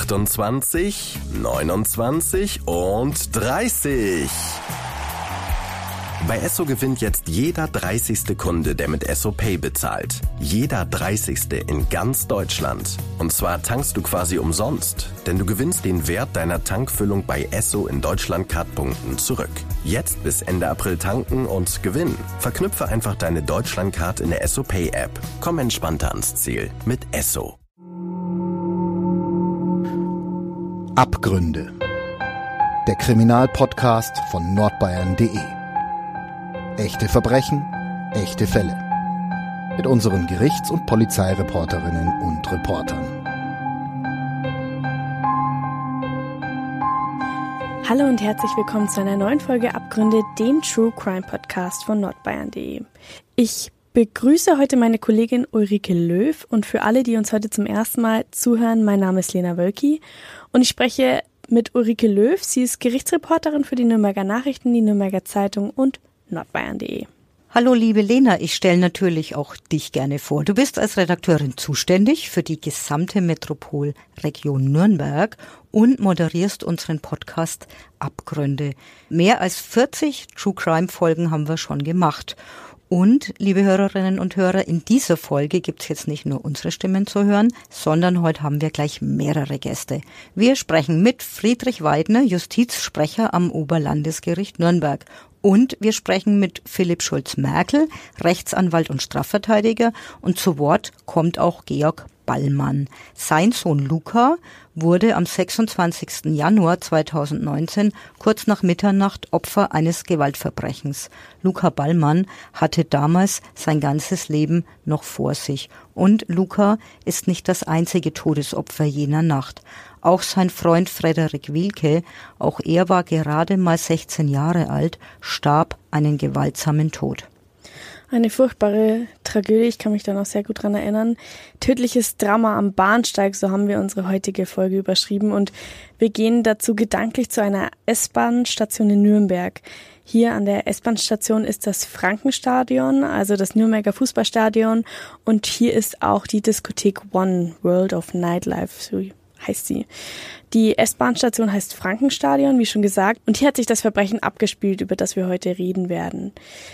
28, 29 und 30. Bei Esso gewinnt jetzt jeder 30. Kunde, der mit Esso Pay bezahlt. Jeder 30. in ganz Deutschland. Und zwar tankst du quasi umsonst, denn du gewinnst den Wert deiner Tankfüllung bei Esso in Deutschlandcard-Punkten zurück. Jetzt bis Ende April tanken und gewinnen. Verknüpfe einfach deine Deutschlandcard in der Esso Pay App. Komm entspannter ans Ziel mit Esso. Abgründe. Der Kriminalpodcast von nordbayern.de. Echte Verbrechen, echte Fälle. Mit unseren Gerichts- und Polizeireporterinnen und Reportern. Hallo und herzlich willkommen zu einer neuen Folge Abgründe, dem True Crime Podcast von nordbayern.de. Ich begrüße heute meine Kollegin Ulrike Löw und für alle, die uns heute zum ersten Mal zuhören, mein Name ist Lena Wölki und ich spreche mit Ulrike Löw. Sie ist Gerichtsreporterin für die Nürnberger Nachrichten, die Nürnberger Zeitung und nordbayern.de. Hallo liebe Lena, ich stelle natürlich auch dich gerne vor. Du bist als Redakteurin zuständig für die gesamte Metropolregion Nürnberg und moderierst unseren Podcast Abgründe. Mehr als 40 True Crime Folgen haben wir schon gemacht. Und, liebe Hörerinnen und Hörer, in dieser Folge gibt's jetzt nicht nur unsere Stimmen zu hören, sondern heute haben wir gleich mehrere Gäste. Wir sprechen mit Friedrich Weidner, Justizsprecher am Oberlandesgericht Nürnberg. Und wir sprechen mit Philipp Schulz-Merkel, Rechtsanwalt und Strafverteidiger. Und zu Wort kommt auch Georg Ballmann. Sein Sohn Luca wurde am 26. Januar 2019 kurz nach Mitternacht Opfer eines Gewaltverbrechens. Luca Ballmann hatte damals sein ganzes Leben noch vor sich. Und Luca ist nicht das einzige Todesopfer jener Nacht. Auch sein Freund Frederik Wilke, auch er war gerade mal 16 Jahre alt, starb einen gewaltsamen Tod. Eine furchtbare Tragödie, ich kann mich da noch sehr gut dran erinnern. Tödliches Drama am Bahnsteig, so haben wir unsere heutige Folge überschrieben. Und wir gehen dazu gedanklich zu einer S-Bahn-Station in Nürnberg. Hier an der S-Bahn-Station ist das Frankenstadion, also das Nürnberger Fußballstadion. Und hier ist auch die Diskothek One, World of Nightlife, so heißt sie. Die S-Bahn-Station heißt Frankenstadion, wie schon gesagt. Und hier hat sich das Verbrechen abgespielt, über das wir heute reden werden.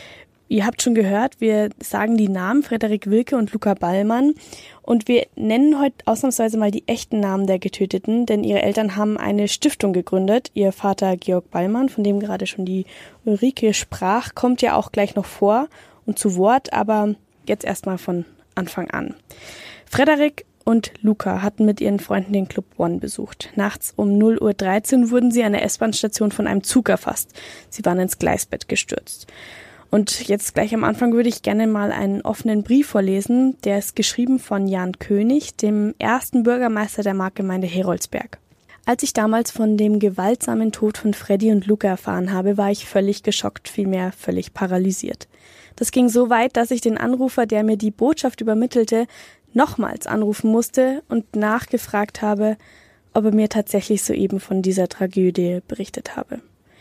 Ihr habt schon gehört, wir sagen die Namen Frederik Wilke und Luca Ballmann und wir nennen heute ausnahmsweise mal die echten Namen der Getöteten, denn ihre Eltern haben eine Stiftung gegründet. Ihr Vater Georg Ballmann, von dem gerade schon die Ulrike sprach, kommt ja auch gleich noch vor und zu Wort, aber jetzt erstmal von Anfang an. Frederik und Luca hatten mit ihren Freunden den Club One besucht. Nachts um 0:13 Uhr wurden sie an der S-Bahn-Station von einem Zug erfasst. Sie waren ins Gleisbett gestürzt. Und jetzt gleich am Anfang würde ich gerne mal einen offenen Brief vorlesen. Der ist geschrieben von Jan König, dem ersten Bürgermeister der Marktgemeinde Heroldsberg. Als ich damals von dem gewaltsamen Tod von Freddy und Luca erfahren habe, war ich völlig geschockt, vielmehr völlig paralysiert. Das ging so weit, dass ich den Anrufer, der mir die Botschaft übermittelte, nochmals anrufen musste und nachgefragt habe, ob er mir tatsächlich soeben von dieser Tragödie berichtet habe.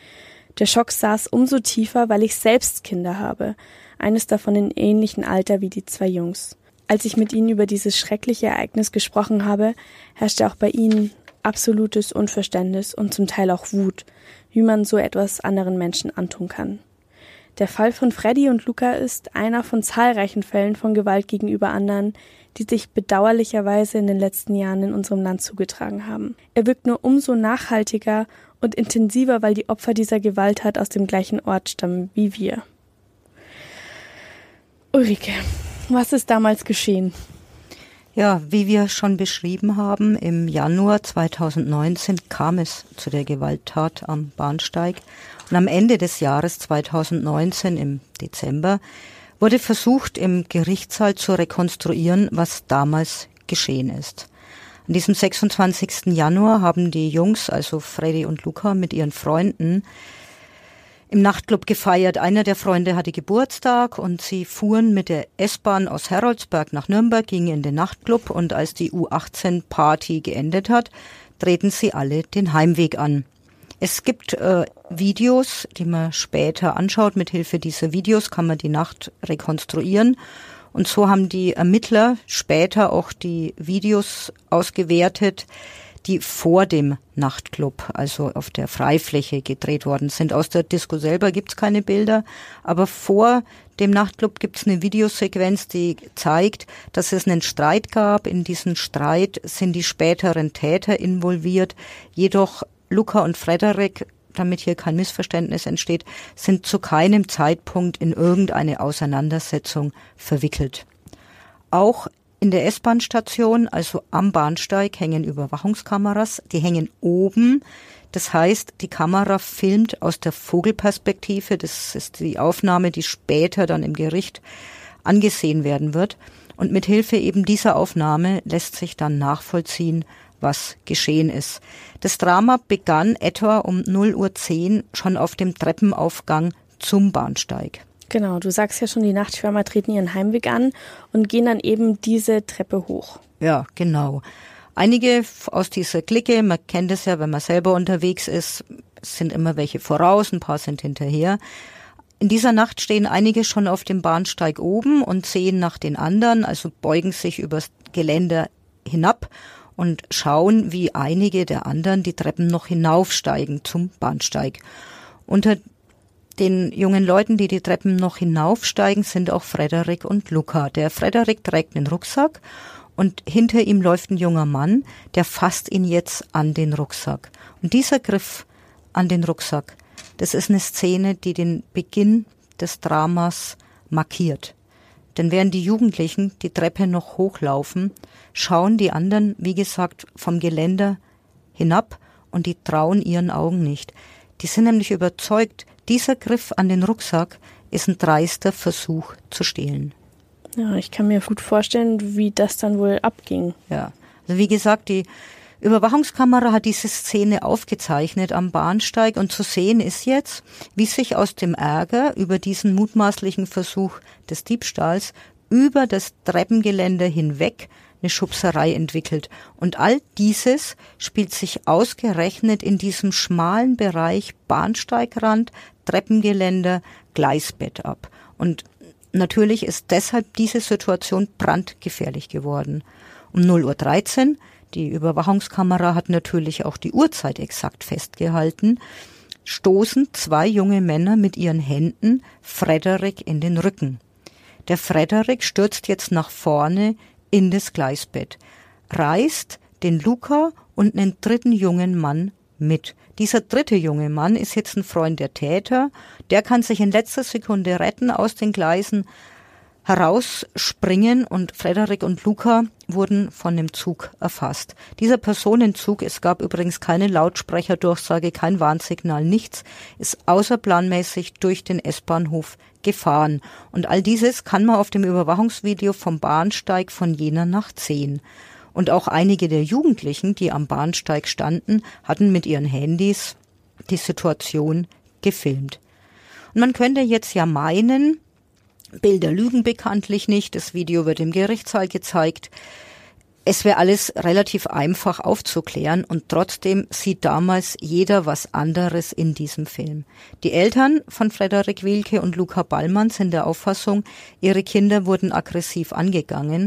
Der Schock saß umso tiefer, weil ich selbst Kinder habe, eines davon in ähnlichem Alter wie die zwei Jungs. Als ich mit ihnen über dieses schreckliche Ereignis gesprochen habe, herrschte auch bei ihnen absolutes Unverständnis und zum Teil auch Wut, wie man so etwas anderen Menschen antun kann. Der Fall von Freddy und Luca ist einer von zahlreichen Fällen von Gewalt gegenüber anderen, die sich bedauerlicherweise in den letzten Jahren in unserem Land zugetragen haben. Er wirkt nur umso nachhaltiger und intensiver, weil die Opfer dieser Gewalttat aus dem gleichen Ort stammen wie wir. Ulrike, was ist damals geschehen? Ja, wie wir schon beschrieben haben, im Januar 2019 kam es zu der Gewalttat am Bahnsteig. Und am Ende des Jahres 2019, im Dezember, wurde versucht, im Gerichtssaal zu rekonstruieren, was damals geschehen ist. An diesem 26. Januar haben die Jungs, also Freddy und Luca, mit ihren Freunden im Nachtclub gefeiert. Einer der Freunde hatte Geburtstag und sie fuhren mit der S-Bahn aus Heroldsberg nach Nürnberg, gingen in den Nachtclub und als die U18-Party geendet hat, drehten sie alle den Heimweg an. Es gibt Videos, die man später anschaut. Mithilfe dieser Videos kann man die Nacht rekonstruieren. Und so haben die Ermittler später auch die Videos ausgewertet, die vor dem Nachtclub, also auf der Freifläche gedreht worden sind. Aus der Disco selber gibt's keine Bilder, aber vor dem Nachtclub gibt's eine Videosequenz, die zeigt, dass es einen Streit gab. In diesen Streit sind die späteren Täter involviert, jedoch Luca und Frederik, damit hier kein Missverständnis entsteht, sind zu keinem Zeitpunkt in irgendeine Auseinandersetzung verwickelt. Auch in der S-Bahn-Station, also am Bahnsteig, hängen Überwachungskameras. Die hängen oben. Das heißt, die Kamera filmt aus der Vogelperspektive. Das ist die Aufnahme, die später dann im Gericht angesehen werden wird. Und mit Hilfe eben dieser Aufnahme lässt sich dann nachvollziehen, was geschehen ist. Das Drama begann etwa um 0:10 Uhr schon auf dem Treppenaufgang zum Bahnsteig. Genau, du sagst ja schon, die Nachtschwärmer treten ihren Heimweg an und gehen dann eben diese Treppe hoch. Ja, genau. Einige aus dieser Clique, man kennt es ja, wenn man selber unterwegs ist, sind immer welche voraus, ein paar sind hinterher. In dieser Nacht stehen einige schon auf dem Bahnsteig oben und sehen nach den anderen, also beugen sich übers Geländer hinab und schauen, wie einige der anderen die Treppen noch hinaufsteigen zum Bahnsteig. Unter den jungen Leuten, die die Treppen noch hinaufsteigen, sind auch Frederik und Luca. Der Frederik trägt einen Rucksack und hinter ihm läuft ein junger Mann, der fasst ihn jetzt an den Rucksack. Und dieser Griff an den Rucksack, das ist eine Szene, die den Beginn des Dramas markiert. Denn während die Jugendlichen die Treppe noch hochlaufen, schauen die anderen, wie gesagt, vom Geländer hinab und die trauen ihren Augen nicht. Die sind nämlich überzeugt, dieser Griff an den Rucksack ist ein dreister Versuch zu stehlen. Ja, ich kann mir gut vorstellen, wie das dann wohl abging. Ja, also wie gesagt, die Überwachungskamera hat diese Szene aufgezeichnet am Bahnsteig und zu sehen ist jetzt, wie sich aus dem Ärger über diesen mutmaßlichen Versuch des Diebstahls über das Treppengeländer hinweg eine Schubserei entwickelt. Und all dieses spielt sich ausgerechnet in diesem schmalen Bereich Bahnsteigrand, Treppengeländer, Gleisbett ab. Und natürlich ist deshalb diese Situation brandgefährlich geworden. Um 0:13 Uhr, die Überwachungskamera hat natürlich auch die Uhrzeit exakt festgehalten, stoßen zwei junge Männer mit ihren Händen Frederik in den Rücken. Der Frederik stürzt jetzt nach vorne in das Gleisbett, reißt den Luca und einen dritten jungen Mann mit. Dieser dritte junge Mann ist jetzt ein Freund der Täter, der kann sich in letzter Sekunde retten, aus den Gleisen herausspringen und Frederik und Luca wurden von dem Zug erfasst. Dieser Personenzug, es gab übrigens keine Lautsprecherdurchsage, kein Warnsignal, nichts, ist außerplanmäßig durch den S-Bahnhof gefahren. Und all dieses kann man auf dem Überwachungsvideo vom Bahnsteig von jener Nacht sehen. Und auch einige der Jugendlichen, die am Bahnsteig standen, hatten mit ihren Handys die Situation gefilmt. Und man könnte jetzt ja meinen, Bilder lügen bekanntlich nicht, das Video wird im Gerichtssaal gezeigt. Es wäre alles relativ einfach aufzuklären und trotzdem sieht damals jeder was anderes in diesem Film. Die Eltern von Frederik Wielke und Luca Ballmann sind der Auffassung, ihre Kinder wurden aggressiv angegangen.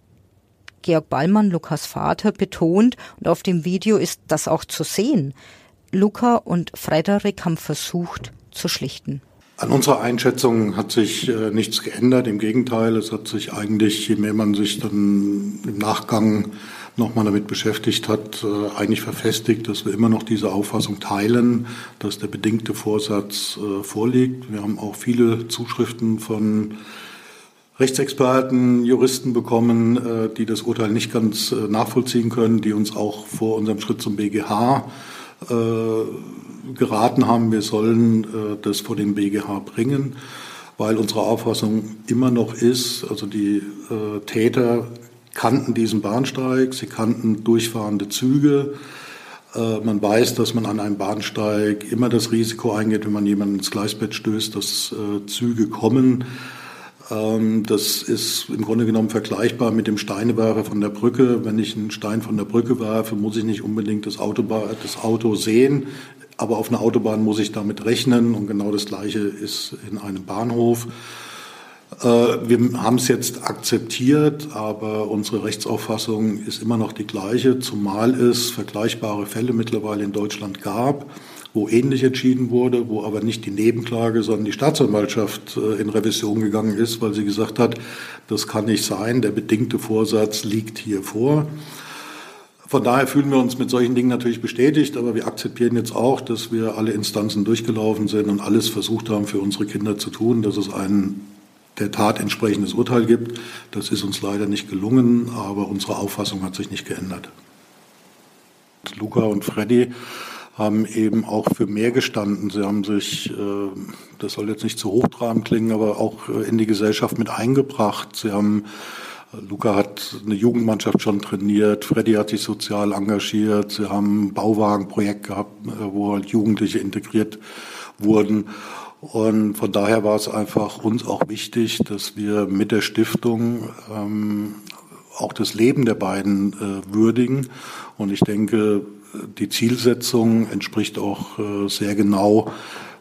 Georg Ballmann, Lukas Vater, betont, und auf dem Video ist das auch zu sehen, Luca und Frederik haben versucht zu schlichten. An unserer Einschätzung hat sich nichts geändert. Im Gegenteil, es hat sich eigentlich, je mehr man sich dann im Nachgang nochmal damit beschäftigt hat, eigentlich verfestigt, dass wir immer noch diese Auffassung teilen, dass der bedingte Vorsatz vorliegt. Wir haben auch viele Zuschriften von Rechtsexperten, Juristen bekommen, die das Urteil nicht ganz nachvollziehen können, die uns auch vor unserem Schritt zum BGH geraten haben, wir sollen das vor den BGH bringen, weil unsere Auffassung immer noch ist, also die Täter kannten diesen Bahnsteig, sie kannten durchfahrende Züge. Man weiß, dass man an einem Bahnsteig immer das Risiko eingeht, wenn man jemanden ins Gleisbett stößt, dass Züge kommen. Das ist im Grunde genommen vergleichbar mit dem Steinewerfer von der Brücke. Wenn ich einen Stein von der Brücke werfe, muss ich nicht unbedingt das Auto sehen, aber auf einer Autobahn muss ich damit rechnen und genau das Gleiche ist in einem Bahnhof. Wir haben es jetzt akzeptiert, aber unsere Rechtsauffassung ist immer noch die gleiche, zumal es vergleichbare Fälle mittlerweile in Deutschland gab, wo ähnlich entschieden wurde, wo aber nicht die Nebenklage, sondern die Staatsanwaltschaft in Revision gegangen ist, weil sie gesagt hat, das kann nicht sein, der bedingte Vorsatz liegt hier vor. Von daher fühlen wir uns mit solchen Dingen natürlich bestätigt, aber wir akzeptieren jetzt auch, dass wir alle Instanzen durchgelaufen sind und alles versucht haben, für unsere Kinder zu tun, dass es ein der Tat entsprechendes Urteil gibt. Das ist uns leider nicht gelungen, aber unsere Auffassung hat sich nicht geändert. Luca und Freddy haben eben auch für mehr gestanden. Sie haben sich, das soll jetzt nicht zu hochtrabend klingen, aber auch in die Gesellschaft mit eingebracht. Luca hat eine Jugendmannschaft schon trainiert, Freddy hat sich sozial engagiert, sie haben ein Bauwagenprojekt gehabt, wo halt Jugendliche integriert wurden. Und von daher war es einfach uns auch wichtig, dass wir mit der Stiftung auch das Leben der beiden würdigen. Und ich denke, die Zielsetzung entspricht auch sehr genau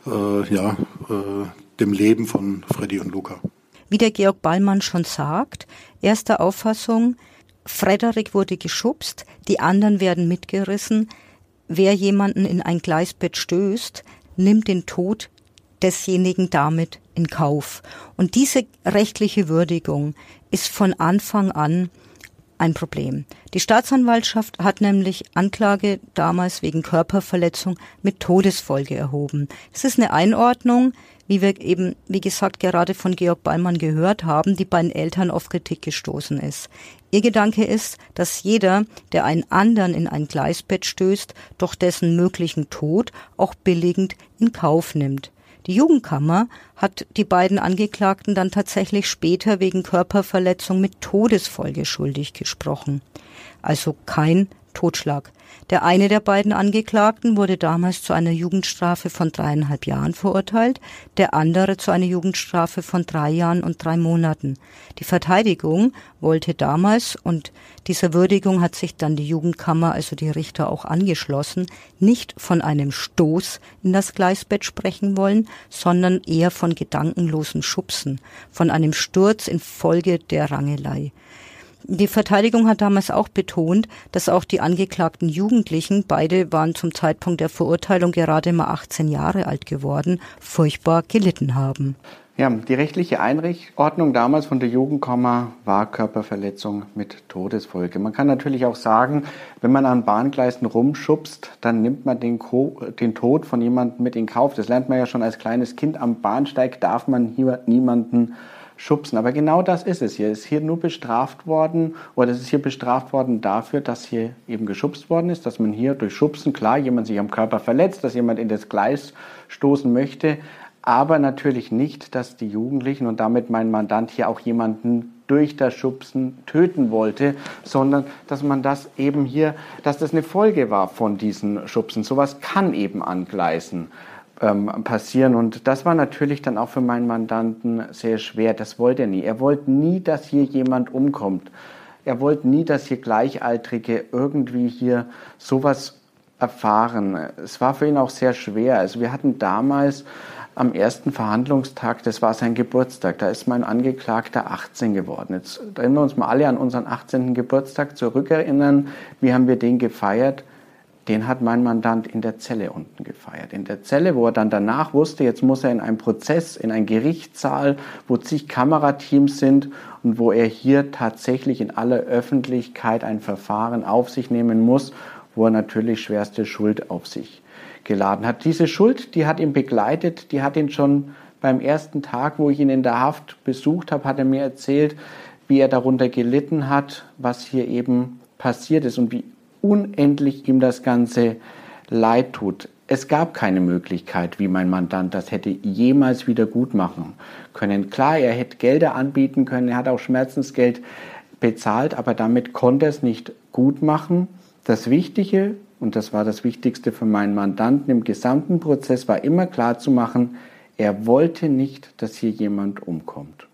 dem Leben von Freddy und Luca. Wie der Georg Ballmann schon sagt, erster Auffassung, Frederik wurde geschubst, die anderen werden mitgerissen. Wer jemanden in ein Gleisbett stößt, nimmt den Tod desjenigen damit in Kauf. Und diese rechtliche Würdigung ist von Anfang an ein Problem. Die Staatsanwaltschaft hat nämlich Anklage damals wegen Körperverletzung mit Todesfolge erhoben. Es ist eine Einordnung, wie wir eben, wie gesagt, gerade von Georg Ballmann gehört haben, die bei den Eltern auf Kritik gestoßen ist. Ihr Gedanke ist, dass jeder, der einen anderen in ein Gleisbett stößt, doch dessen möglichen Tod auch billigend in Kauf nimmt. Die Jugendkammer hat die beiden Angeklagten dann tatsächlich später wegen Körperverletzung mit Todesfolge schuldig gesprochen. Also kein Totschlag. Der eine der beiden Angeklagten wurde damals zu einer Jugendstrafe von 3,5 Jahren verurteilt, der andere zu einer Jugendstrafe von 3 Jahren und 3 Monaten. Die Verteidigung wollte damals, und dieser Würdigung hat sich dann die Jugendkammer, also die Richter, auch angeschlossen, nicht von einem Stoß in das Gleisbett sprechen wollen, sondern eher von gedankenlosen Schubsen, von einem Sturz infolge der Rangelei. Die Verteidigung hat damals auch betont, dass auch die angeklagten Jugendlichen, beide waren zum Zeitpunkt der Verurteilung gerade mal 18 Jahre alt geworden, furchtbar gelitten haben. Ja, die rechtliche Einordnung damals von der Jugendkammer war Körperverletzung mit Todesfolge. Man kann natürlich auch sagen, wenn man an Bahngleisen rumschubst, dann nimmt man den Tod von jemandem mit in Kauf. Das lernt man ja schon als kleines Kind. Am Bahnsteig darf man hier niemanden schubsen. Aber genau das ist es hier. Es ist hier nur bestraft worden, oder es ist hier bestraft worden dafür, dass hier eben geschubst worden ist, dass man hier durch Schubsen, klar, jemand sich am Körper verletzt, dass jemand in das Gleis stoßen möchte, aber natürlich nicht, dass die Jugendlichen und damit mein Mandant hier auch jemanden durch das Schubsen töten wollte, sondern dass man das eben hier, dass das eine Folge war von diesen Schubsen. Sowas kann eben an Gleisen passieren, und das war natürlich dann auch für meinen Mandanten sehr schwer. Das wollte er nie. Er wollte nie, dass hier jemand umkommt. Er wollte nie, dass hier Gleichaltrige irgendwie hier sowas erfahren. Es war für ihn auch sehr schwer. Also wir hatten damals am ersten Verhandlungstag, das war sein Geburtstag, da ist mein Angeklagter 18 geworden. Jetzt erinnern wir uns mal alle an unseren 18. Geburtstag zurückerinnern. Wie haben wir den gefeiert? Den hat mein Mandant in der Zelle unten gefeiert. In der Zelle, wo er dann danach wusste, jetzt muss er in einen Prozess, in einen Gerichtssaal, wo zig Kamerateams sind und wo er hier tatsächlich in aller Öffentlichkeit ein Verfahren auf sich nehmen muss, wo er natürlich schwerste Schuld auf sich geladen hat. Diese Schuld, die hat ihn begleitet, die hat ihn schon beim ersten Tag, wo ich ihn in der Haft besucht habe, hat er mir erzählt, wie er darunter gelitten hat, was hier eben passiert ist und wie unendlich ihm das Ganze leid tut. Es gab keine Möglichkeit, wie mein Mandant das hätte jemals wieder gut machen können. Klar, er hätte Gelder anbieten können, er hat auch Schmerzensgeld bezahlt, aber damit konnte er es nicht gut machen. Das Wichtige, und das war das Wichtigste für meinen Mandanten im gesamten Prozess, war immer klar zu machen, er wollte nicht, dass hier jemand umkommt.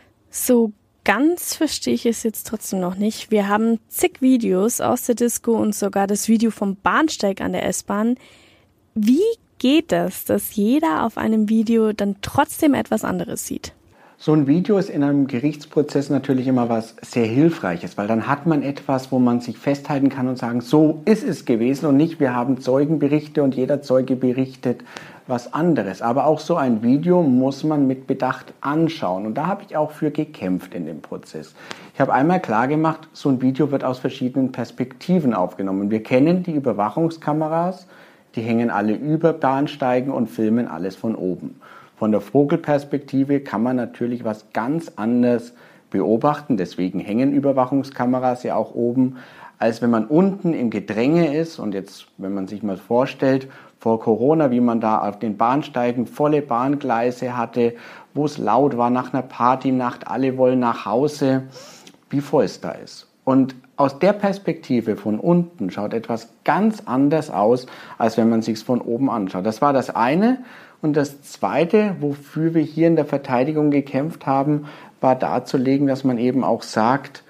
So ganz verstehe ich es jetzt trotzdem noch nicht. Wir haben zig Videos aus der Disco und sogar das Video vom Bahnsteig an der S-Bahn. Wie geht das, dass jeder auf einem Video dann trotzdem etwas anderes sieht? So ein Video ist in einem Gerichtsprozess natürlich immer was sehr Hilfreiches, weil dann hat man etwas, wo man sich festhalten kann und sagen, so ist es gewesen und nicht, wir haben Zeugenberichte und jeder Zeuge berichtet was anderes. Aber auch so ein Video muss man mit Bedacht anschauen und da habe ich auch für gekämpft in dem Prozess. Ich habe einmal klar gemacht, so ein Video wird aus verschiedenen Perspektiven aufgenommen. Wir kennen die Überwachungskameras, die hängen alle über Bahnsteigen und filmen alles von oben. Von der Vogelperspektive kann man natürlich was ganz anderes beobachten. Deswegen hängen Überwachungskameras ja auch oben, als wenn man unten im Gedränge ist. Und jetzt, wenn man sich mal vorstellt, vor Corona, wie man da auf den Bahnsteigen volle Bahngleise hatte, wo es laut war nach einer Partynacht, alle wollen nach Hause, wie voll es da ist. Und aus der Perspektive von unten schaut etwas ganz anders aus, als wenn man es sich von oben anschaut. Das war das eine. Und das Zweite, wofür wir hier in der Verteidigung gekämpft haben, war darzulegen, dass man eben auch sagt,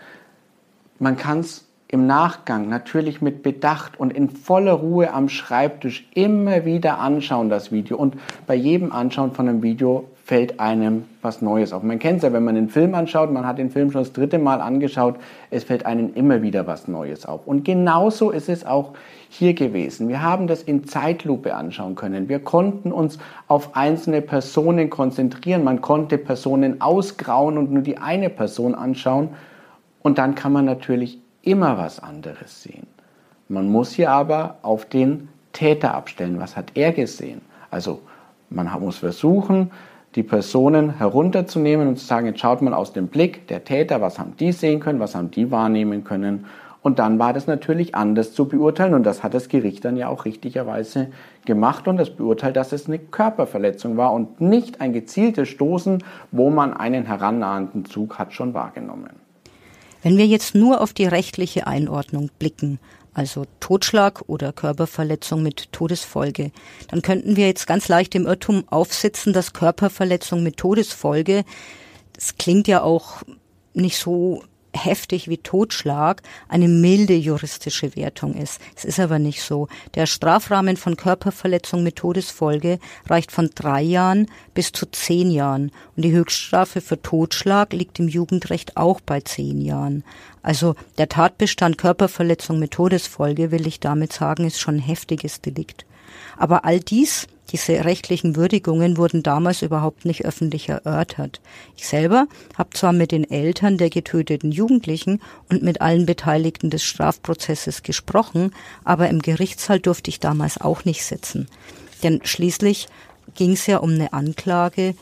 man kann es im Nachgang natürlich mit Bedacht und in voller Ruhe am Schreibtisch immer wieder anschauen, das Video. Und bei jedem Anschauen von einem Video fällt einem was Neues auf. Man kennt es ja, wenn man einen Film anschaut, man hat den Film schon das 3. Mal angeschaut, es fällt einem immer wieder was Neues auf. Und genauso ist es auch hier gewesen. Wir haben das in Zeitlupe anschauen können. Wir konnten uns auf einzelne Personen konzentrieren. Man konnte Personen ausgrauen und nur die eine Person anschauen. Und dann kann man natürlich immer was anderes sehen. Man muss hier aber auf den Täter abstellen. Was hat er gesehen? Also man muss versuchen, die Personen herunterzunehmen und zu sagen, jetzt schaut man aus dem Blick der Täter, was haben die sehen können, was haben die wahrnehmen können. Und dann war das natürlich anders zu beurteilen und das hat das Gericht dann ja auch richtigerweise gemacht und das beurteilt, dass es eine Körperverletzung war und nicht ein gezieltes Stoßen, wo man einen herannahenden Zug hat schon wahrgenommen. Wenn wir jetzt nur auf die rechtliche Einordnung blicken, also Totschlag oder Körperverletzung mit Todesfolge, dann könnten wir jetzt ganz leicht im Irrtum aufsitzen, dass Körperverletzung mit Todesfolge, das klingt ja auch nicht so heftig wie Totschlag, eine milde juristische Wertung ist. Es ist aber nicht so. Der Strafrahmen von Körperverletzung mit Todesfolge reicht von 3 Jahren bis zu 10 Jahren. Und die Höchststrafe für Totschlag liegt im Jugendrecht auch bei 10 Jahren. Also der Tatbestand Körperverletzung mit Todesfolge, will ich damit sagen, ist schon ein heftiges Delikt. Aber all diese rechtlichen Würdigungen wurden damals überhaupt nicht öffentlich erörtert. Ich selber habe zwar mit den Eltern der getöteten Jugendlichen und mit allen Beteiligten des Strafprozesses gesprochen, aber im Gerichtssaal durfte ich damals auch nicht sitzen. Denn schließlich ging es ja um eine Anklage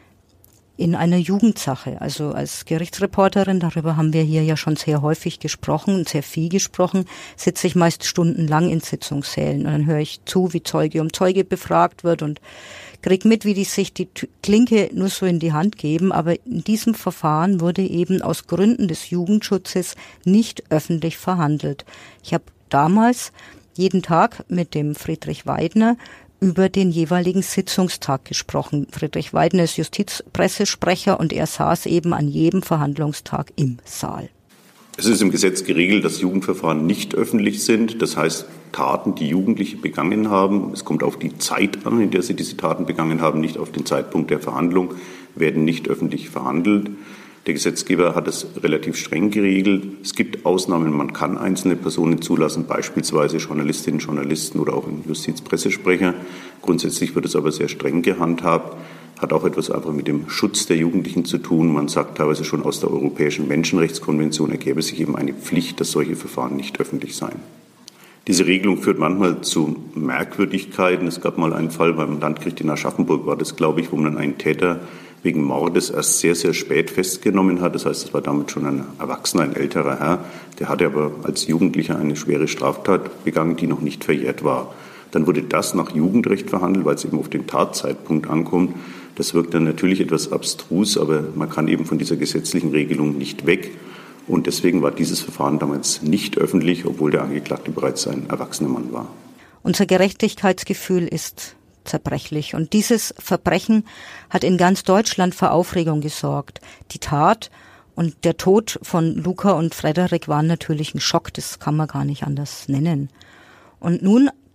in einer Jugendsache. Also als Gerichtsreporterin, darüber haben wir hier ja schon sehr häufig gesprochen und sehr viel gesprochen, sitze ich meist stundenlang in Sitzungssälen und dann höre ich zu, wie Zeuge um Zeuge befragt wird und kriege mit, wie die sich die Klinke nur so in die Hand geben. Aber in diesem Verfahren wurde eben aus Gründen des Jugendschutzes nicht öffentlich verhandelt. Ich habe damals jeden Tag mit dem Friedrich Weidner über den jeweiligen Sitzungstag gesprochen. Friedrich Weidner ist Justizpressesprecher und er saß eben an jedem Verhandlungstag im Saal. Es ist im Gesetz geregelt, dass Jugendverfahren nicht öffentlich sind. Das heißt, Taten, die Jugendliche begangen haben, es kommt auf die Zeit an, in der sie diese Taten begangen haben, nicht auf den Zeitpunkt der Verhandlung, werden nicht öffentlich verhandelt. Der Gesetzgeber hat es relativ streng geregelt. Es gibt Ausnahmen, man kann einzelne Personen zulassen, beispielsweise Journalistinnen, Journalisten oder auch ein Justizpressesprecher. Grundsätzlich wird es aber sehr streng gehandhabt, hat auch etwas einfach mit dem Schutz der Jugendlichen zu tun. Man sagt teilweise schon, aus der Europäischen Menschenrechtskonvention ergäbe sich eben eine Pflicht, dass solche Verfahren nicht öffentlich seien. Diese Regelung führt manchmal zu Merkwürdigkeiten. Es gab mal einen Fall beim Landgericht in Aschaffenburg, war das, glaube ich, wo man einen Täter wegen Mordes erst sehr, sehr spät festgenommen hat. Das heißt, es war damit schon ein Erwachsener, ein älterer Herr. Der hatte aber als Jugendlicher eine schwere Straftat begangen, die noch nicht verjährt war. Dann wurde das nach Jugendrecht verhandelt, weil es eben auf den Tatzeitpunkt ankommt. Das wirkt dann natürlich etwas abstrus, aber man kann eben von dieser gesetzlichen Regelung nicht weg. Und deswegen war dieses Verfahren damals nicht öffentlich, obwohl der Angeklagte bereits ein erwachsener Mann war. Unser Gerechtigkeitsgefühl ist zerbrechlich. Und dieses Verbrechen hat in ganz Deutschland für Aufregung gesorgt. Die Tat und der Tod von Luca und Frederik waren natürlich ein Schock, das kann man gar nicht anders nennen. Und nun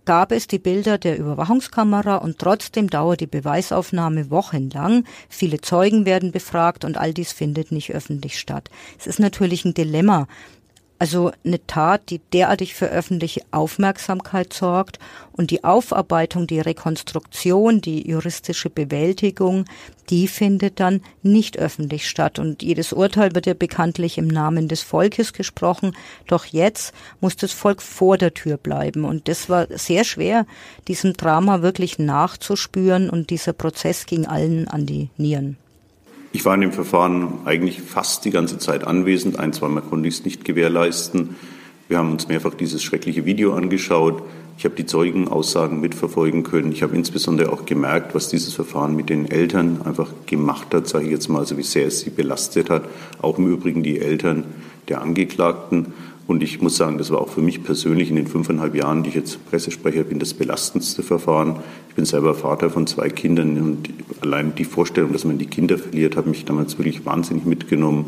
gab es die Bilder der Überwachungskamera und trotzdem dauert die Beweisaufnahme wochenlang. Viele Zeugen werden befragt und all dies findet nicht öffentlich statt. Es ist natürlich ein Dilemma. Also eine Tat, die derartig für öffentliche Aufmerksamkeit sorgt und die Aufarbeitung, die Rekonstruktion, die juristische Bewältigung, die findet dann nicht öffentlich statt. Und jedes Urteil wird ja bekanntlich im Namen des Volkes gesprochen. Doch jetzt muss das Volk vor der Tür bleiben. Und das war sehr schwer, diesem Drama wirklich nachzuspüren. Und dieser Prozess ging allen an die Nieren. Ich war in dem Verfahren eigentlich fast die ganze Zeit anwesend. Ein-, zweimal konnte ich es nicht gewährleisten. Wir haben uns mehrfach dieses schreckliche Video angeschaut. Ich habe die Zeugenaussagen mitverfolgen können. Ich habe insbesondere auch gemerkt, was dieses Verfahren mit den Eltern einfach gemacht hat, sage ich jetzt mal, also wie sehr es sie belastet hat. Auch im Übrigen die Eltern der Angeklagten. Und ich muss sagen, das war auch für mich persönlich in den 5,5 Jahren, die ich jetzt Pressesprecher bin, das belastendste Verfahren. Ich bin selber Vater von 2 Kindern und allein die Vorstellung, dass man die Kinder verliert, hat mich damals wirklich wahnsinnig mitgenommen.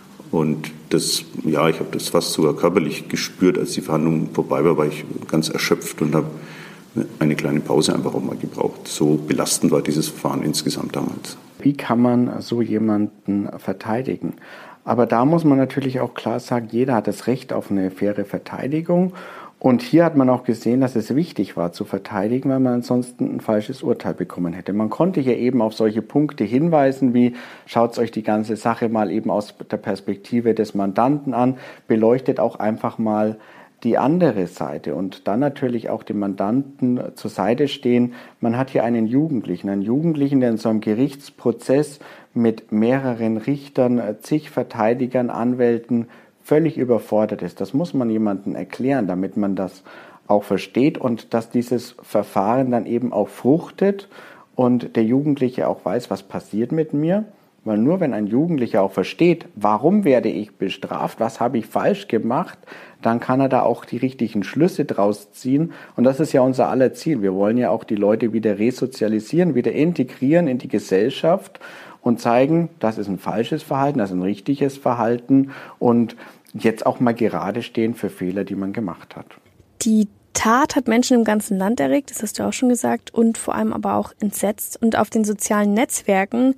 Und das, ja, ich habe das fast sogar körperlich gespürt, als die Verhandlung vorbei war ich ganz erschöpft und habe eine kleine Pause einfach auch mal gebraucht. So belastend war dieses Verfahren insgesamt damals. Wie kann man so jemanden verteidigen? Aber da muss man natürlich auch klar sagen, jeder hat das Recht auf eine faire Verteidigung. Und hier hat man auch gesehen, dass es wichtig war zu verteidigen, weil man ansonsten ein falsches Urteil bekommen hätte. Man konnte hier eben auf solche Punkte hinweisen, wie schaut euch die ganze Sache mal eben aus der Perspektive des Mandanten an, beleuchtet auch einfach mal die andere Seite und dann natürlich auch dem Mandanten zur Seite stehen. Man hat hier einen Jugendlichen, der in so einem Gerichtsprozess mit mehreren Richtern, zig Verteidigern, Anwälten völlig überfordert ist. Das muss man jemandem erklären, damit man das auch versteht und dass dieses Verfahren dann eben auch fruchtet und der Jugendliche auch weiß, was passiert mit mir. Weil nur wenn ein Jugendlicher auch versteht, warum werde ich bestraft, was habe ich falsch gemacht, dann kann er da auch die richtigen Schlüsse draus ziehen. Und das ist ja unser aller Ziel. Wir wollen ja auch die Leute wieder resozialisieren, wieder integrieren in die Gesellschaft und zeigen, das ist ein falsches Verhalten, das ist ein richtiges Verhalten und jetzt auch mal gerade stehen für Fehler, die man gemacht hat. Die Tat hat Menschen im ganzen Land erregt, das hast du auch schon gesagt, und vor allem aber auch entsetzt. Und auf den sozialen Netzwerken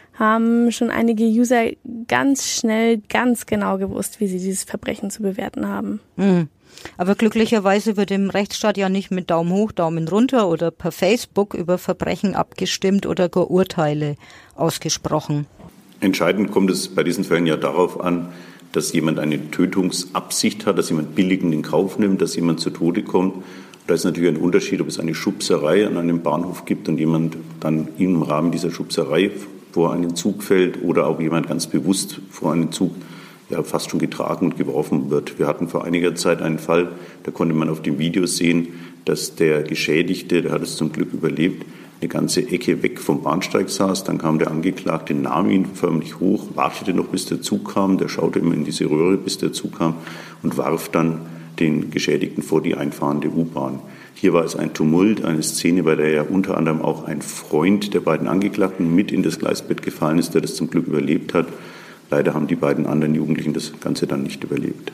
haben schon einige User ganz schnell, ganz genau gewusst, wie sie dieses Verbrechen zu bewerten haben. Aber glücklicherweise wird im Rechtsstaat ja nicht mit Daumen hoch, Daumen runter oder per Facebook über Verbrechen abgestimmt oder gar Urteile ausgesprochen. Entscheidend kommt es bei diesen Fällen ja darauf an, dass jemand eine Tötungsabsicht hat, dass jemand billigend in Kauf nimmt, dass jemand zu Tode kommt. Da ist natürlich ein Unterschied, ob es eine Schubserei an einem Bahnhof gibt und jemand dann im Rahmen dieser Schubserei vor einen Zug fällt oder auch jemand ganz bewusst vor einen Zug ja fast schon getragen und geworfen wird. Wir hatten vor einiger Zeit einen Fall, da konnte man auf dem Video sehen, dass der Geschädigte, der hat es zum Glück überlebt, eine ganze Ecke weg vom Bahnsteig saß. Dann kam der Angeklagte, nahm ihn förmlich hoch, wartete noch, bis der Zug kam. Der schaute immer in diese Röhre, bis der Zug kam und warf dann den Geschädigten vor die einfahrende U-Bahn. Hier war es ein Tumult, eine Szene, bei der ja unter anderem auch ein Freund der beiden Angeklagten mit in das Gleisbett gefallen ist, der das zum Glück überlebt hat. Leider haben die beiden anderen Jugendlichen das Ganze dann nicht überlebt.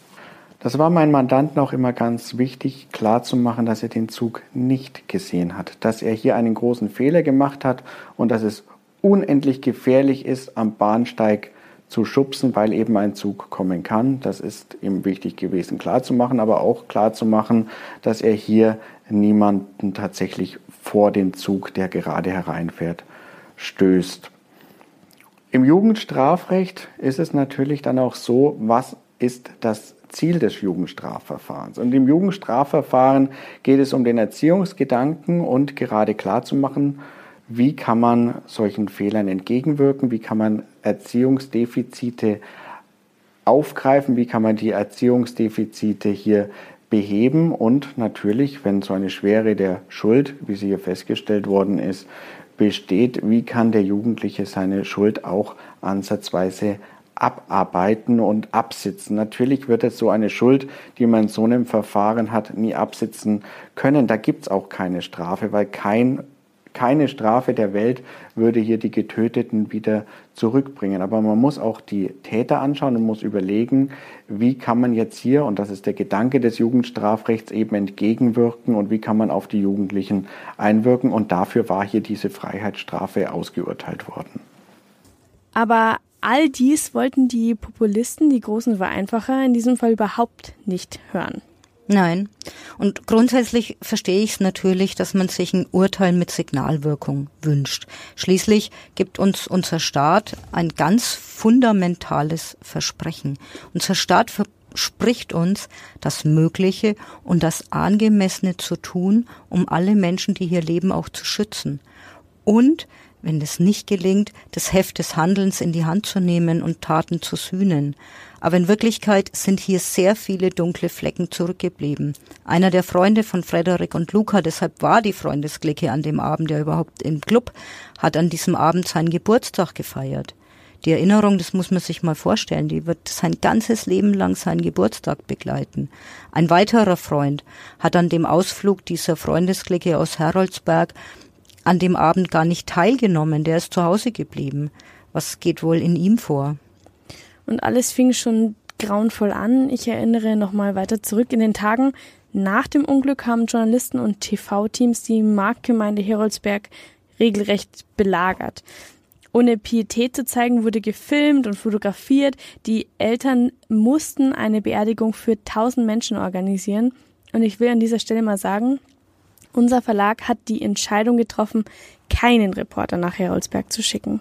Das war meinem Mandanten auch immer ganz wichtig, klarzumachen, dass er den Zug nicht gesehen hat, dass er hier einen großen Fehler gemacht hat und dass es unendlich gefährlich ist, am Bahnsteig zu schubsen, weil eben ein Zug kommen kann. Das ist ihm wichtig gewesen, klarzumachen, aber auch klarzumachen, dass er hier niemanden tatsächlich vor den Zug, der gerade hereinfährt, stößt. Im Jugendstrafrecht ist es natürlich dann auch so, was ist das Ziel des Jugendstrafverfahrens? Und im Jugendstrafverfahren geht es um den Erziehungsgedanken und gerade klarzumachen, wie kann man solchen Fehlern entgegenwirken, wie kann man Erziehungsdefizite aufgreifen, wie kann man die Erziehungsdefizite hier beheben und natürlich, wenn so eine Schwere der Schuld, wie sie hier festgestellt worden ist, besteht, wie kann der Jugendliche seine Schuld auch ansatzweise abarbeiten und absitzen. Natürlich wird es so eine Schuld, die man in so einem Verfahren hat, nie absitzen können. Da gibt es auch keine Strafe, weil kein keine Strafe der Welt würde hier die Getöteten wieder zurückbringen. Aber man muss auch die Täter anschauen und muss überlegen, wie kann man jetzt hier, und das ist der Gedanke des Jugendstrafrechts, eben entgegenwirken und wie kann man auf die Jugendlichen einwirken. Und dafür war hier diese Freiheitsstrafe ausgeurteilt worden. Aber all dies wollten die Populisten, die großen Vereinfacher, in diesem Fall überhaupt nicht hören. Nein. Und grundsätzlich verstehe ich es natürlich, dass man sich ein Urteil mit Signalwirkung wünscht. Schließlich gibt uns unser Staat ein ganz fundamentales Versprechen. Unser Staat verspricht uns, das Mögliche und das Angemessene zu tun, um alle Menschen, die hier leben, auch zu schützen. Und wenn es nicht gelingt, das Heft des Handelns in die Hand zu nehmen und Taten zu sühnen. Aber in Wirklichkeit sind hier sehr viele dunkle Flecken zurückgeblieben. Einer der Freunde von Frederik und Luca, deshalb war die Freundesklicke an dem Abend ja überhaupt im Club, hat an diesem Abend seinen Geburtstag gefeiert. Die Erinnerung, das muss man sich mal vorstellen, die wird sein ganzes Leben lang seinen Geburtstag begleiten. Ein weiterer Freund hat an dem Ausflug dieser Freundesklicke aus Heroldsberg an dem Abend gar nicht teilgenommen, der ist zu Hause geblieben. Was geht wohl in ihm vor? Und alles fing schon grauenvoll an. Ich erinnere nochmal weiter zurück. In den Tagen nach dem Unglück haben Journalisten und TV-Teams die Marktgemeinde Heroldsberg regelrecht belagert. Ohne Pietät zu zeigen, wurde gefilmt und fotografiert. Die Eltern mussten eine Beerdigung für 1000 Menschen organisieren. Und ich will an dieser Stelle mal sagen, unser Verlag hat die Entscheidung getroffen, keinen Reporter nach Heroldsberg zu schicken.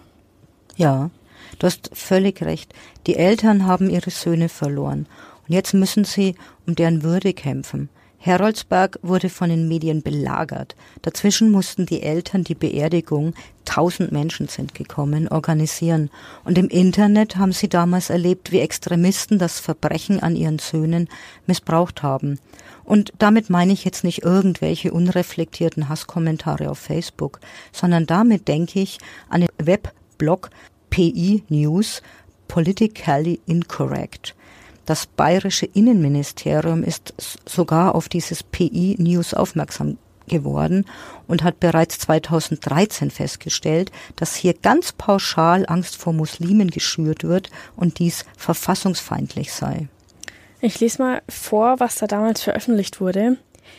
Ja, du hast völlig recht. Die Eltern haben ihre Söhne verloren. Und jetzt müssen sie um deren Würde kämpfen. Heroldsberg wurde von den Medien belagert. Dazwischen mussten die Eltern die Beerdigung, 1000 Menschen sind gekommen, organisieren. Und im Internet haben sie damals erlebt, wie Extremisten das Verbrechen an ihren Söhnen missbraucht haben. Und damit meine ich jetzt nicht irgendwelche unreflektierten Hasskommentare auf Facebook, sondern damit denke ich an den Webblog PI News, Politically Incorrect. Das bayerische Innenministerium ist sogar auf dieses PI News aufmerksam geworden und hat bereits 2013 festgestellt, dass hier ganz pauschal Angst vor Muslimen geschürt wird und dies verfassungsfeindlich sei. Ich lese mal vor, was da damals veröffentlicht wurde.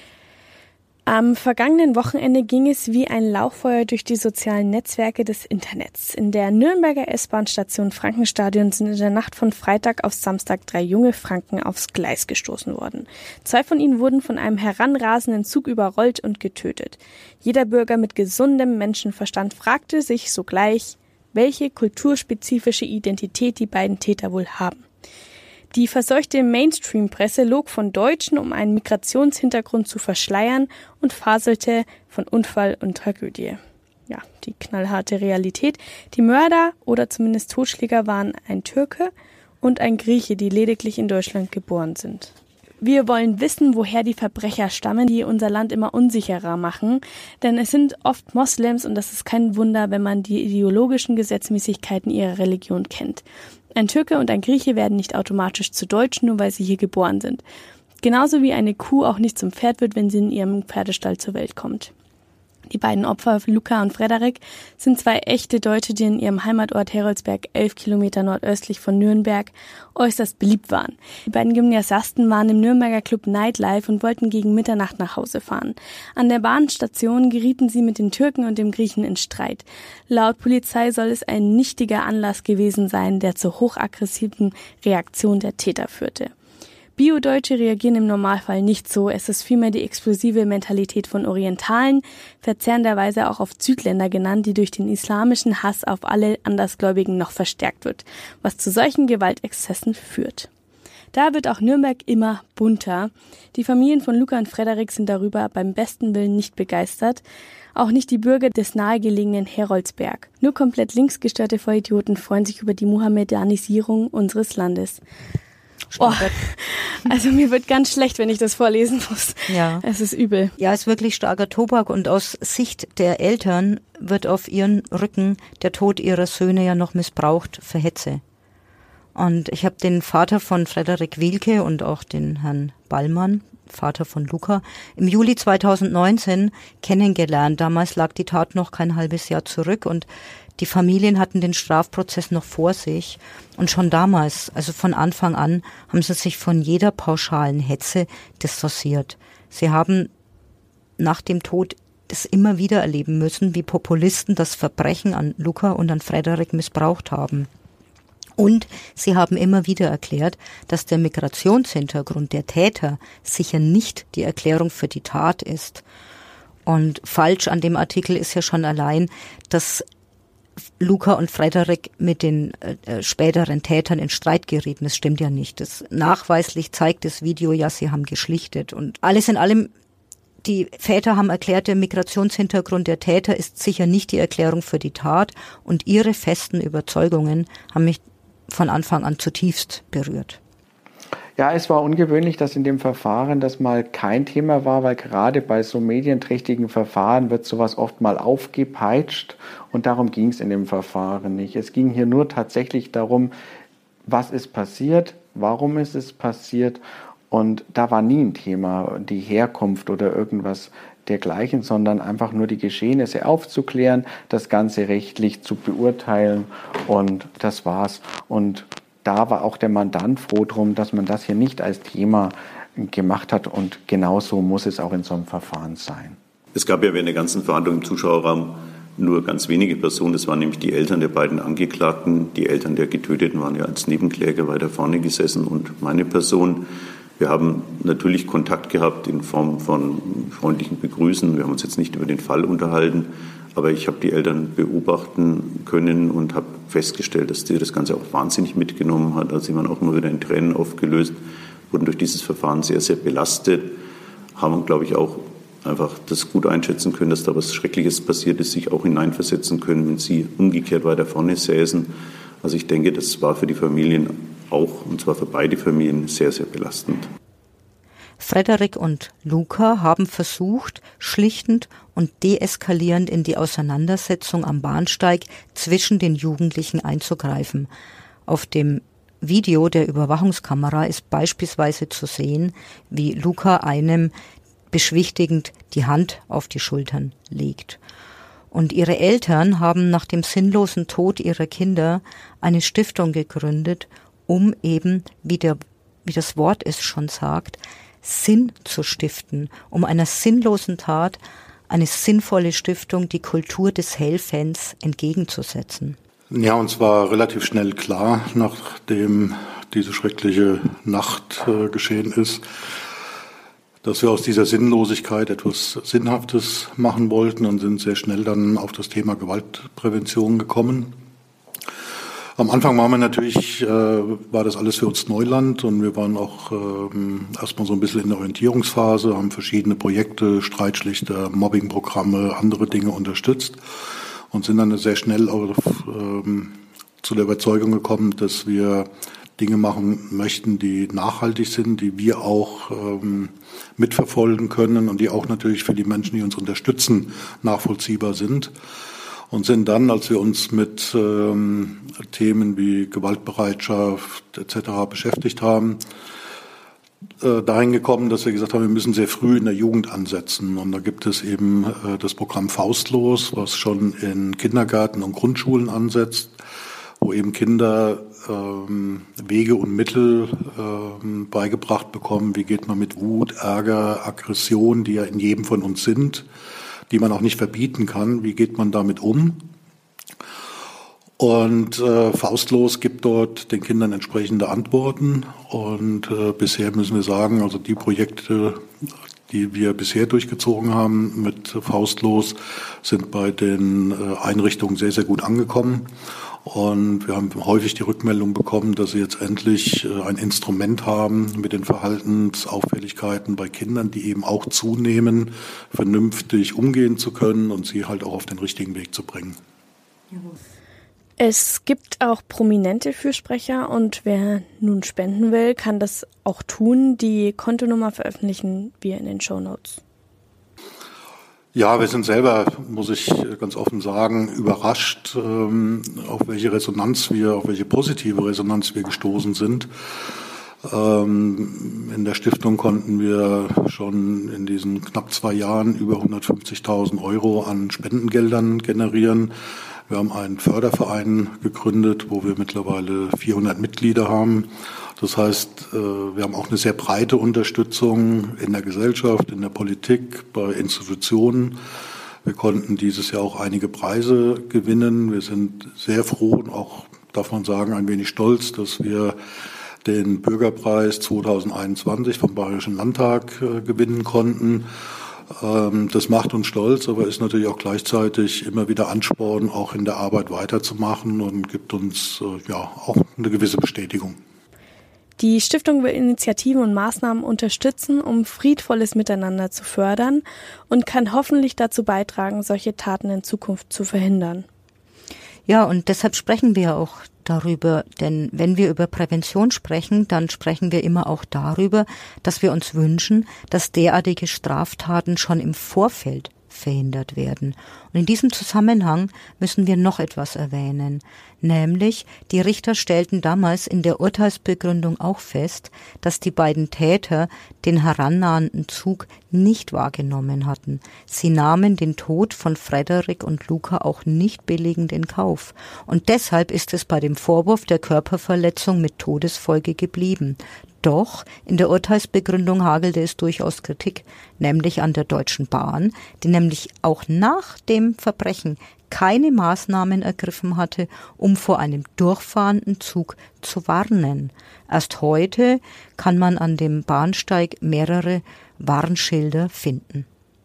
Am vergangenen Wochenende ging es wie ein Lauffeuer durch die sozialen Netzwerke des Internets. In der Nürnberger S-Bahn-Station Frankenstadion sind in der Nacht von Freitag auf Samstag 3 junge Franken aufs Gleis gestoßen worden. 2 von ihnen wurden von einem heranrasenden Zug überrollt und getötet. Jeder Bürger mit gesundem Menschenverstand fragte sich sogleich, welche kulturspezifische Identität die beiden Täter wohl haben. Die verseuchte Mainstream-Presse log von Deutschen, um einen Migrationshintergrund zu verschleiern, und faselte von Unfall und Tragödie. Ja, die knallharte Realität. Die Mörder oder zumindest Totschläger waren ein Türke und ein Grieche, die lediglich in Deutschland geboren sind. Wir wollen wissen, woher die Verbrecher stammen, die unser Land immer unsicherer machen. Denn es sind oft Moslems und das ist kein Wunder, wenn man die ideologischen Gesetzmäßigkeiten ihrer Religion kennt. Ein Türke und ein Grieche werden nicht automatisch zu Deutschen, nur weil sie hier geboren sind. Genauso wie eine Kuh auch nicht zum Pferd wird, wenn sie in ihrem Pferdestall zur Welt kommt. Die beiden Opfer, Luca und Frederik, sind 2 echte Deutsche, die in ihrem Heimatort Heroldsberg 11 Kilometer nordöstlich von Nürnberg äußerst beliebt waren. Die beiden Gymnasiasten waren im Nürnberger Club Nightlife und wollten gegen Mitternacht nach Hause fahren. An der Bahnstation gerieten sie mit den Türken und dem Griechen in Streit. Laut Polizei soll es ein nichtiger Anlass gewesen sein, der zur hochaggressiven Reaktion der Täter führte. Bio-Deutsche reagieren im Normalfall nicht so. Es ist vielmehr die explosive Mentalität von Orientalen, verzerrenderweise auch oft Südländer genannt, die durch den islamischen Hass auf alle Andersgläubigen noch verstärkt wird, was zu solchen Gewaltexzessen führt. Da wird auch Nürnberg immer bunter. Die Familien von Luca und Frederik sind darüber beim besten Willen nicht begeistert. Auch nicht die Bürger des nahegelegenen Heroldsberg. Nur komplett linksgestörte Vollidioten freuen sich über die Mohammedanisierung unseres Landes. Oh, also mir wird ganz schlecht, wenn ich das vorlesen muss. Ja. Es ist übel. Ja, es ist wirklich starker Tobak und aus Sicht der Eltern wird auf ihren Rücken der Tod ihrer Söhne ja noch missbraucht für Hetze. Und ich habe den Vater von Frederik Wielke und auch den Herrn Ballmann Vater von Luca, im Juli 2019 kennengelernt. Damals lag die Tat noch kein halbes Jahr zurück und die Familien hatten den Strafprozess noch vor sich. Und schon damals, also von Anfang an, haben sie sich von jeder pauschalen Hetze distanziert. Sie haben nach dem Tod das immer wieder erleben müssen, wie Populisten das Verbrechen an Luca und an Frederik missbraucht haben. Und sie haben immer wieder erklärt, dass der Migrationshintergrund der Täter sicher nicht die Erklärung für die Tat ist. Und falsch an dem Artikel ist ja schon allein, dass Luca und Frederik mit den späteren Tätern in Streit gerieten. Das stimmt ja nicht. Das nachweislich zeigt das Video ja, sie haben geschlichtet. Und alles in allem, die Väter haben erklärt, der Migrationshintergrund der Täter ist sicher nicht die Erklärung für die Tat. Und ihre festen Überzeugungen haben mich von Anfang an zutiefst berührt. Ja, es war ungewöhnlich, dass in dem Verfahren das mal kein Thema war, weil gerade bei so medienträchtigen Verfahren wird sowas oft mal aufgepeitscht und darum ging es in dem Verfahren nicht. Es ging hier nur tatsächlich darum, was ist passiert, warum ist es passiert und da war nie ein Thema, die Herkunft oder irgendwas dergleichen, sondern einfach nur die Geschehnisse aufzuklären, das Ganze rechtlich zu beurteilen und das war's. Und da war auch der Mandant froh drum, dass man das hier nicht als Thema gemacht hat und genauso muss es auch in so einem Verfahren sein. Es gab ja während der ganzen Verhandlung im Zuschauerraum nur ganz wenige Personen, das waren nämlich die Eltern der beiden Angeklagten. Die Eltern der Getöteten waren ja als Nebenkläger weiter vorne gesessen und meine Person. Wir haben natürlich Kontakt gehabt in Form von freundlichen Begrüßen. Wir haben uns jetzt nicht über den Fall unterhalten, aber ich habe die Eltern beobachten können und habe festgestellt, dass die das Ganze auch wahnsinnig mitgenommen hat. Also sie waren auch immer wieder in Tränen aufgelöst, wurden durch dieses Verfahren sehr, sehr belastet, haben, glaube ich, auch einfach das gut einschätzen können, dass da was Schreckliches passiert ist, sich auch hineinversetzen können, wenn sie umgekehrt weiter vorne säßen. Also ich denke, das war für die Familien auch, und zwar für beide Familien, sehr, sehr belastend. Frederik und Luca haben versucht, schlichtend und deeskalierend in die Auseinandersetzung am Bahnsteig zwischen den Jugendlichen einzugreifen. Auf dem Video der Überwachungskamera ist beispielsweise zu sehen, wie Luca einem beschwichtigend die Hand auf die Schultern legt. Und ihre Eltern haben nach dem sinnlosen Tod ihrer Kinder eine Stiftung gegründet, um eben, wie das Wort es schon sagt, Sinn zu stiften, um einer sinnlosen Tat eine sinnvolle Stiftung, die Kultur des Helfens, entgegenzusetzen. Ja, uns war relativ schnell klar, nachdem diese schreckliche Nacht geschehen ist, dass wir aus dieser Sinnlosigkeit etwas Sinnhaftes machen wollten und sind sehr schnell dann auf das Thema Gewaltprävention gekommen. Am Anfang war das alles für uns Neuland und wir waren auch erstmal so ein bisschen in der Orientierungsphase, haben verschiedene Projekte, Streitschlichter, Mobbingprogramme, andere Dinge unterstützt und sind dann sehr schnell zu der Überzeugung gekommen, dass wir Dinge machen möchten, die nachhaltig sind, die wir auch mitverfolgen können und die auch natürlich für die Menschen, die uns unterstützen, nachvollziehbar sind. Und sind dann, als wir uns mit Themen wie Gewaltbereitschaft etc. beschäftigt haben, dahin gekommen, dass wir gesagt haben, wir müssen sehr früh in der Jugend ansetzen. Und da gibt es eben das Programm Faustlos, was schon in Kindergärten und Grundschulen ansetzt, wo eben Kinder Wege und Mittel beigebracht bekommen, wie geht man mit Wut, Ärger, Aggression, die ja in jedem von uns sind, die man auch nicht verbieten kann. Wie geht man damit um? Und Faustlos gibt dort den Kindern entsprechende Antworten. Und bisher müssen wir sagen, also die Projekte, die wir bisher durchgezogen haben mit Faustlos, sind bei den Einrichtungen sehr, sehr gut angekommen. Und wir haben häufig die Rückmeldung bekommen, dass sie jetzt endlich ein Instrument haben mit den Verhaltensauffälligkeiten bei Kindern, die eben auch zunehmen, vernünftig umgehen zu können und sie halt auch auf den richtigen Weg zu bringen. Es gibt auch prominente Fürsprecher und wer nun spenden will, kann das auch tun. Die Kontonummer veröffentlichen wir in den Shownotes. Ja, wir sind selber, muss ich ganz offen sagen, überrascht, auf welche positive Resonanz wir gestoßen sind. In der Stiftung konnten wir schon in diesen knapp 2 Jahren über 150.000 Euro an Spendengeldern generieren. Wir haben einen Förderverein gegründet, wo wir mittlerweile 400 Mitglieder haben. Das heißt, wir haben auch eine sehr breite Unterstützung in der Gesellschaft, in der Politik, bei Institutionen. Wir konnten dieses Jahr auch einige Preise gewinnen. Wir sind sehr froh und auch, darf man sagen, ein wenig stolz, dass wir den Bürgerpreis 2021 vom Bayerischen Landtag gewinnen konnten. Das macht uns stolz, aber ist natürlich auch gleichzeitig immer wieder Ansporn, auch in der Arbeit weiterzumachen und gibt uns auch eine gewisse Bestätigung. Die Stiftung will Initiativen und Maßnahmen unterstützen, um friedvolles Miteinander zu fördern und kann hoffentlich dazu beitragen, solche Taten in Zukunft zu verhindern. Ja, und deshalb sprechen wir auch darüber, denn wenn wir über Prävention sprechen, dann sprechen wir immer auch darüber, dass wir uns wünschen, dass derartige Straftaten schon im Vorfeld verhindert werden. Und in diesem Zusammenhang müssen wir noch etwas erwähnen, nämlich die Richter stellten damals in der Urteilsbegründung auch fest, dass die beiden Täter den herannahenden Zug nicht wahrgenommen hatten. Sie nahmen den Tod von Frederik und Luca auch nicht billigend in Kauf. Und deshalb ist es bei dem Vorwurf der Körperverletzung mit Todesfolge geblieben. Doch in der Urteilsbegründung hagelte es durchaus Kritik, nämlich an der Deutschen Bahn, die nämlich auch nach dem Verbrechen keine Maßnahmen ergriffen hatte, um vor einem durchfahrenden Zug zu warnen. Erst heute kann man an dem Bahnsteig mehrere Warnschilder finden.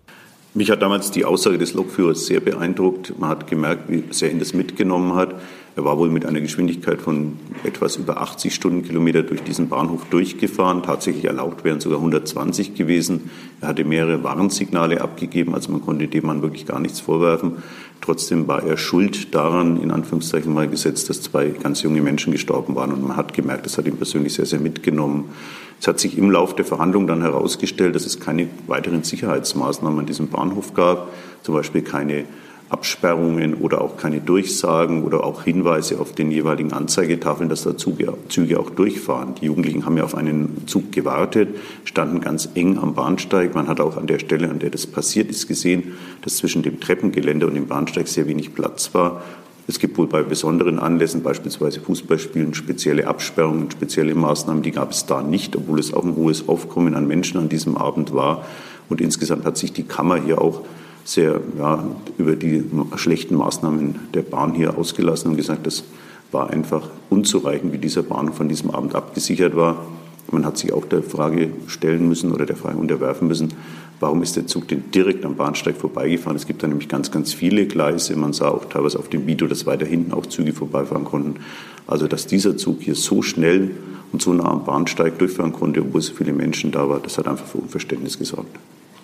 Mich hat damals die Aussage des Lokführers sehr beeindruckt. Man hat gemerkt, wie sehr ihn das mitgenommen hat. Er war wohl mit einer Geschwindigkeit von etwas über 80 Stundenkilometer durch diesen Bahnhof durchgefahren. Tatsächlich erlaubt wären sogar 120 gewesen. Er hatte mehrere Warnsignale abgegeben, also man konnte dem Mann wirklich gar nichts vorwerfen. Trotzdem war er schuld daran, in Anführungszeichen mal gesetzt, dass 2 ganz junge Menschen gestorben waren. Und man hat gemerkt, das hat ihn persönlich sehr, sehr mitgenommen. Es hat sich im Laufe der Verhandlungen dann herausgestellt, dass es keine weiteren Sicherheitsmaßnahmen an diesem Bahnhof gab, zum Beispiel keine Absperrungen oder auch keine Durchsagen oder auch Hinweise auf den jeweiligen Anzeigetafeln, dass da Züge auch durchfahren. Die Jugendlichen haben ja auf einen Zug gewartet, standen ganz eng am Bahnsteig. Man hat auch an der Stelle, an der das passiert ist, gesehen, dass zwischen dem Treppengeländer und dem Bahnsteig sehr wenig Platz war. Es gibt wohl bei besonderen Anlässen, beispielsweise Fußballspielen, spezielle Absperrungen, spezielle Maßnahmen. Die gab es da nicht, obwohl es auch ein hohes Aufkommen an Menschen an diesem Abend war. Und insgesamt hat sich die Kammer hier auch sehr über die schlechten Maßnahmen der Bahn hier ausgelassen und gesagt, das war einfach unzureichend, wie dieser Bahnhof an diesem Abend abgesichert war. Man hat sich auch der Frage stellen müssen oder der Frage unterwerfen müssen, warum ist der Zug denn direkt am Bahnsteig vorbeigefahren? Es gibt da nämlich ganz, ganz viele Gleise. Man sah auch teilweise auf dem Video, dass weiter hinten auch Züge vorbeifahren konnten. Also, dass dieser Zug hier so schnell und so nah am Bahnsteig durchfahren konnte, obwohl so viele Menschen da waren, das hat einfach für Unverständnis gesorgt.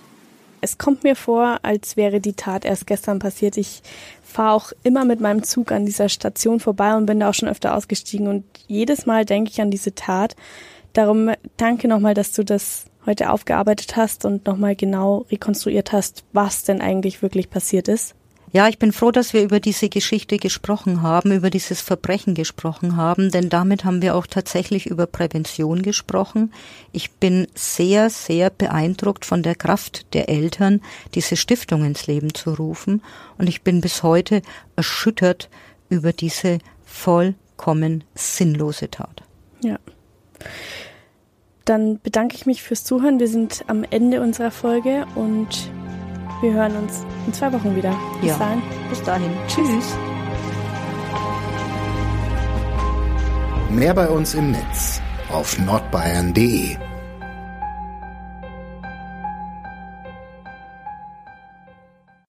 Es kommt mir vor, als wäre die Tat erst gestern passiert. Ich fahre auch immer mit meinem Zug an dieser Station vorbei und bin da auch schon öfter ausgestiegen. Und jedes Mal denke ich an diese Tat. Darum danke nochmal, dass du das heute aufgearbeitet hast und nochmal genau rekonstruiert hast, was denn eigentlich wirklich passiert ist. Ja, ich bin froh, dass wir über diese Geschichte gesprochen haben, über dieses Verbrechen gesprochen haben, denn damit haben wir auch tatsächlich über Prävention gesprochen. Ich bin sehr, sehr beeindruckt von der Kraft der Eltern, diese Stiftung ins Leben zu rufen. Und ich bin bis heute erschüttert über diese vollkommen sinnlose Tat. Ja. Dann bedanke ich mich fürs Zuhören. Wir sind am Ende unserer Folge und wir hören uns in 2 Wochen wieder. Bis dahin. Bis dahin. Tschüss. Mehr bei uns im Netz auf nordbayern.de.